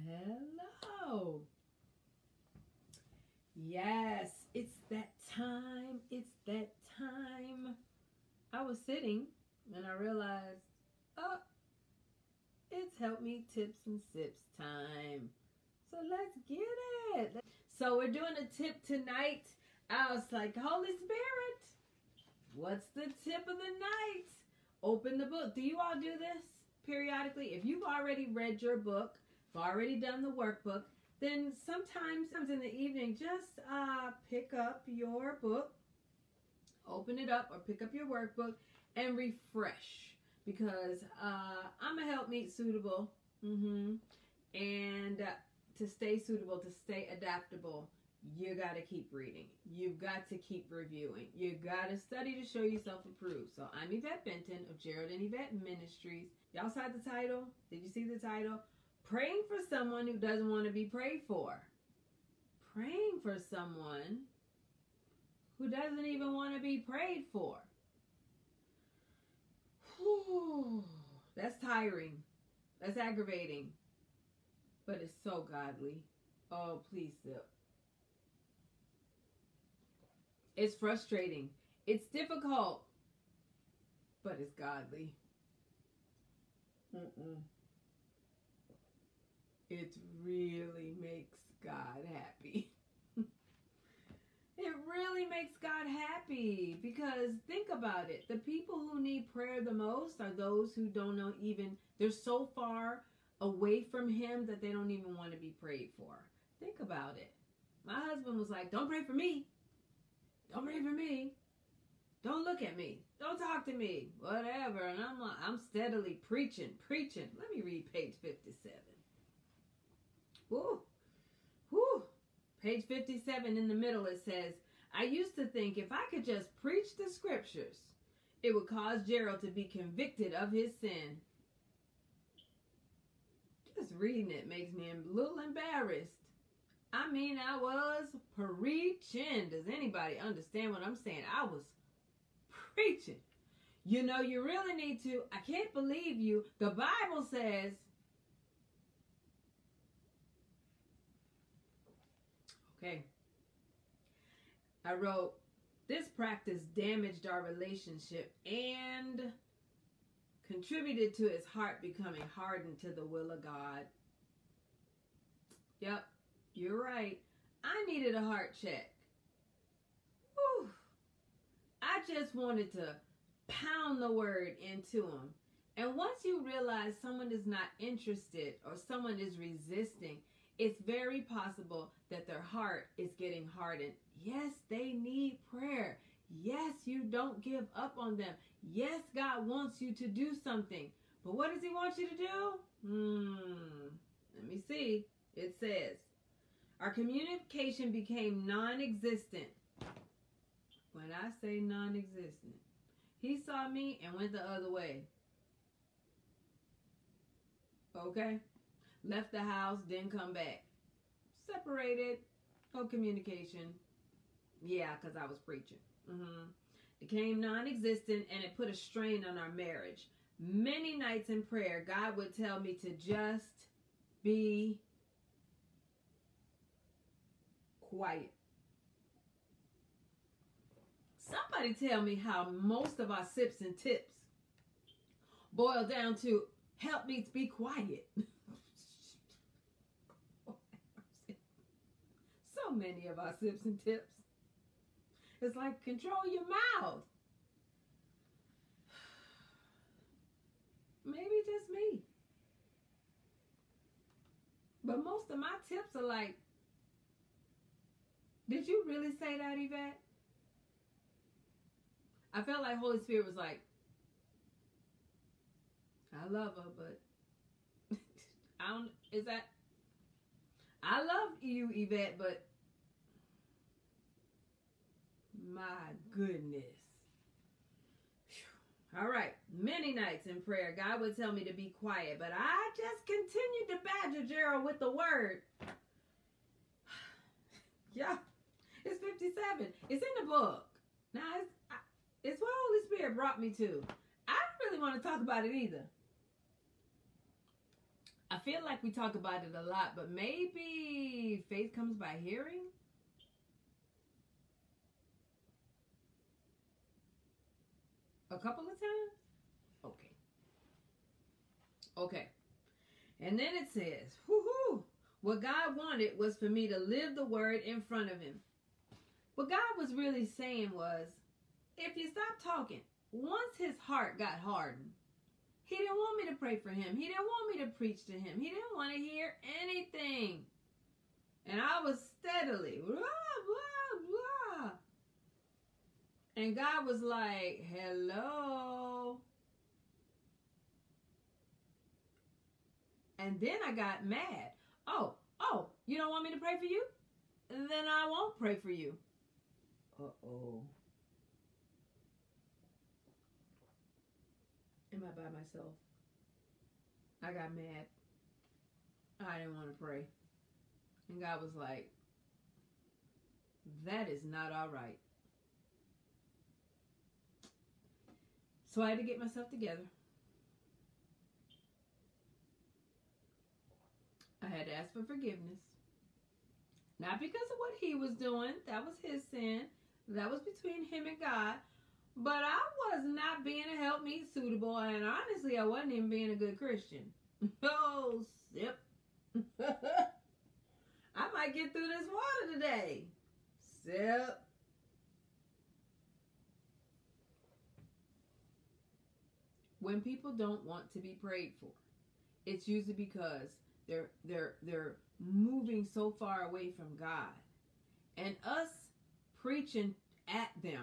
Hello. Yes, it's that time. It's that time. I was sitting and I realized, oh, it's Help Me Tips and Sips time. So let's get it. So we're doing a tip tonight. I was like, Holy Spirit, what's the tip of the night? Open the book. Do you all do this periodically? If you've already read your book, if already done the workbook, then sometimes in the evening, just pick up your book, open it up, or pick up your workbook and refresh. Because I'm a helpmeet suitable. And to stay suitable, to stay adaptable, you got to keep reading. You've got to keep reviewing. You got to study to show yourself approved. So I'm Yvette Benton of Gerald and Yvette Ministries. Y'all saw the title? Did you see the title? Praying for someone who doesn't want to be prayed for. Praying for someone who doesn't even want to be prayed for. Whew. That's tiring. That's aggravating. But it's so godly. Oh, please sip. It's frustrating. It's difficult. But it's godly. It really makes God happy. It really makes God happy, because think about it. The people who need prayer the most are those who don't know even, they're so far away from Him that they don't even want to be prayed for. Think about it. My husband was like, don't pray for me. Don't pray for me. Don't look at me. Don't talk to me. Whatever. And I'm like, I'm steadily preaching. Let me read page 57. Woo. Woo. Page 57 in the middle, it says, I used to think if I could just preach the scriptures, it would cause Gerald to be convicted of his sin. Just reading it makes me a little embarrassed. I mean, I was preaching. Does anybody understand what I'm saying? I was preaching. You know, you really need to. I can't believe you. The Bible says, okay, I wrote, this practice damaged our relationship and contributed to his heart becoming hardened to the will of God. Yep, you're right. I needed a heart check. Whew. I just wanted to pound the word into him. And once you realize someone is not interested or someone is resisting, it's very possible that their heart is getting hardened. Yes, they need prayer. Yes, you don't give up on them. Yes, God wants you to do something. But what does He want you to do? Let me see. It says, our communication became non-existent. When I say non-existent, he saw me and went the other way. Okay? Left the house, didn't come back. Separated. No communication. Yeah, because I was preaching. Became non-existent, and it put a strain on our marriage. Many nights in prayer, God would tell me to just be quiet. Somebody tell me how most of our sips and tips boil down to help me to be quiet. So many of our sips and tips. It's like, control your mouth. Maybe just me. But most of my tips are like, did you really say that, Yvette? I felt like Holy Spirit was like, I love her, but I love you, Yvette, but my goodness. All right. Many nights in prayer, God would tell me to be quiet, but I just continued to badger Gerald with the word. Yeah. It's 57. It's in the book. Now, it's what Holy Spirit brought me to. I don't really want to talk about it either. I feel like we talk about it a lot, but maybe faith comes by hearing? A couple of times? Okay. Okay. And then it says, whoo-hoo, what God wanted was for me to live the word in front of him. What God was really saying was, if you stop talking, once his heart got hardened, he didn't want me to pray for him. He didn't want me to preach to him. He didn't want to hear anything. And I was steadily, blah, blah, blah. And God was like, hello. And then I got mad. Oh, you don't want me to pray for you? Then I won't pray for you. Uh-oh. Am I by myself? I got mad. I didn't want to pray. And God was like, that is not all right. So I had to get myself together. I had to ask for forgiveness. Not because of what he was doing. That was his sin. That was between him and God. But I was not being a help me suitable. And honestly, I wasn't even being a good Christian. Oh, sip. I might get through this water today. Sip. When people don't want to be prayed for, it's usually because they're moving so far away from God. And us preaching at them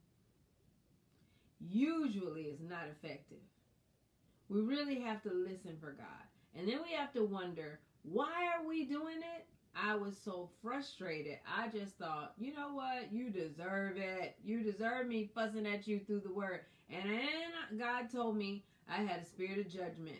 usually is not effective. We really have to listen for God. And then we have to wonder, why are we doing it? I was so frustrated. I just thought, you know what? You deserve it. You deserve me fussing at you through the word. And then God told me I had a spirit of judgment.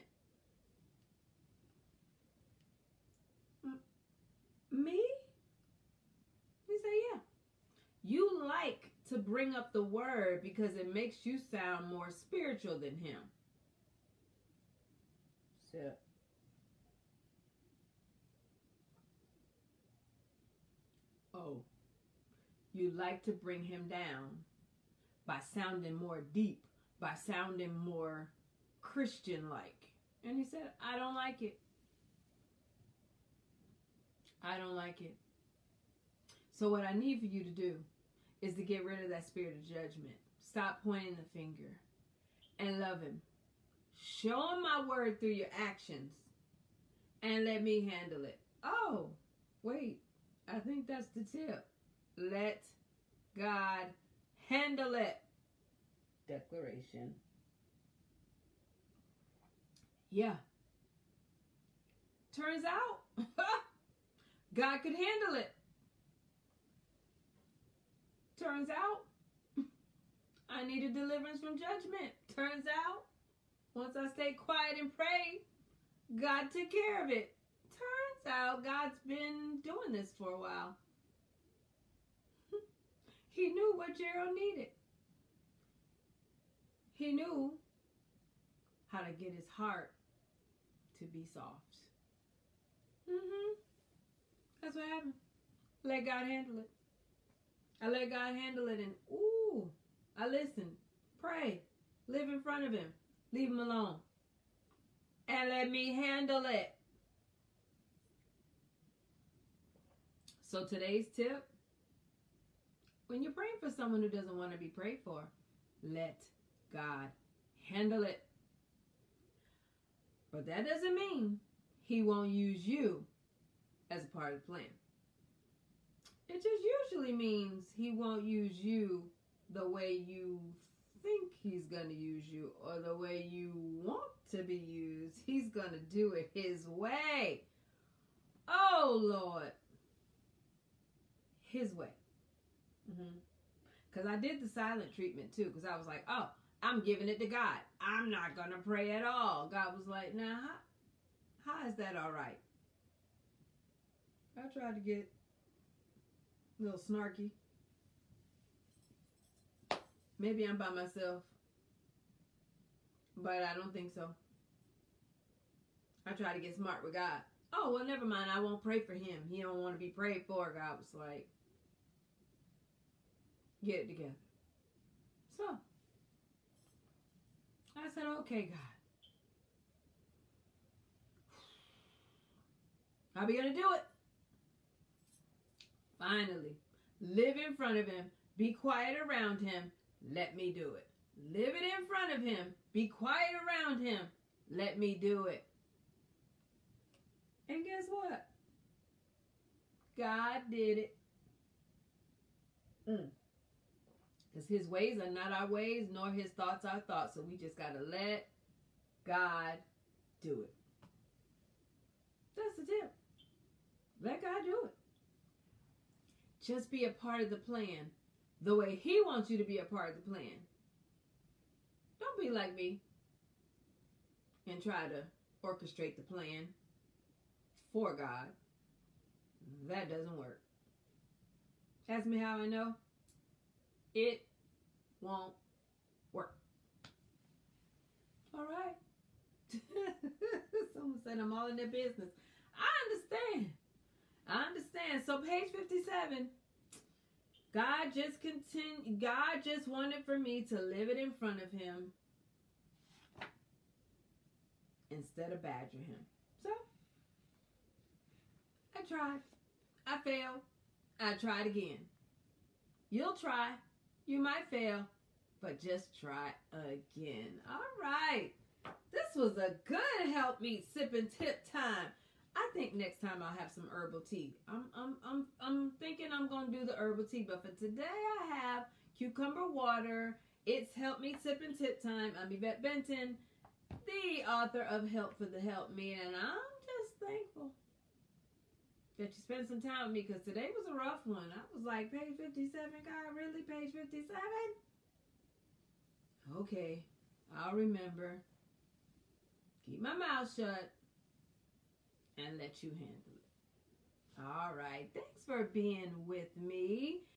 Me? He said, yeah. You like to bring up the word because it makes you sound more spiritual than him. So, oh, you like to bring him down by sounding more deep, by sounding more Christian-like. And he said, I don't like it. I don't like it. So what I need for you to do is to get rid of that spirit of judgment. Stop pointing the finger and love him. Show him my word through your actions and let me handle it. Oh, wait. I think that's the tip. Let God handle it. Declaration. Yeah. Turns out God could handle it. Turns out I needed deliverance from judgment. Turns out once I stayed quiet and prayed, God took care of it. Turns out God's been doing this for a while. He knew what Gerald needed. He knew how to get his heart to be soft. That's what happened. Let God handle it. I let God handle it, and ooh, I listened, pray, live in front of him, leave him alone, and let me handle it. So today's tip, when you're praying for someone who doesn't want to be prayed for, let God handle it. But that doesn't mean he won't use you as a part of the plan. It just usually means he won't use you the way you think he's going to use you or the way you want to be used. He's going to do it his way. Oh, Lord. His way. Because I did the silent treatment too, because I was like, oh, I'm giving it to God. I'm not going to pray at all. God was like, nah, how is that all right? I tried to get a little snarky. Maybe I'm by myself, but I don't think so. I try to get smart with God. Oh, well, never mind. I won't pray for him. He don't want to be prayed for. God was like, get it together. So, I said, okay, God. How are we going to do it? Finally, live in front of him. Be quiet around him. Let me do it. Live it in front of him. Be quiet around him. Let me do it. And guess what? God did it. Because his ways are not our ways, nor his thoughts our thoughts. So we just got to let God do it. That's the tip. Let God do it. Just be a part of the plan the way he wants you to be a part of the plan. Don't be like me and try to orchestrate the plan for God. That doesn't work. Ask me how I know. It won't work. All right. Someone said I'm all in their business. I understand. So page 57. God just wanted for me to live it in front of him instead of badger him. So I tried. I failed. I tried again. You'll try. You might fail, but just try again. All right. This was a good help me sip and tip time. I think next time I'll have some herbal tea. I'm thinking I'm gonna do the herbal tea, but for today I have cucumber water. It's help me sip and tip time. I'm Yvette Benton, the author of Help for the Help Me, and I'm just thankful that you spent some time with me, because today was a rough one. I was like, page 57, God, really? Page 57? Okay, I'll remember. Keep my mouth shut and let you handle it. All right. Thanks for being with me.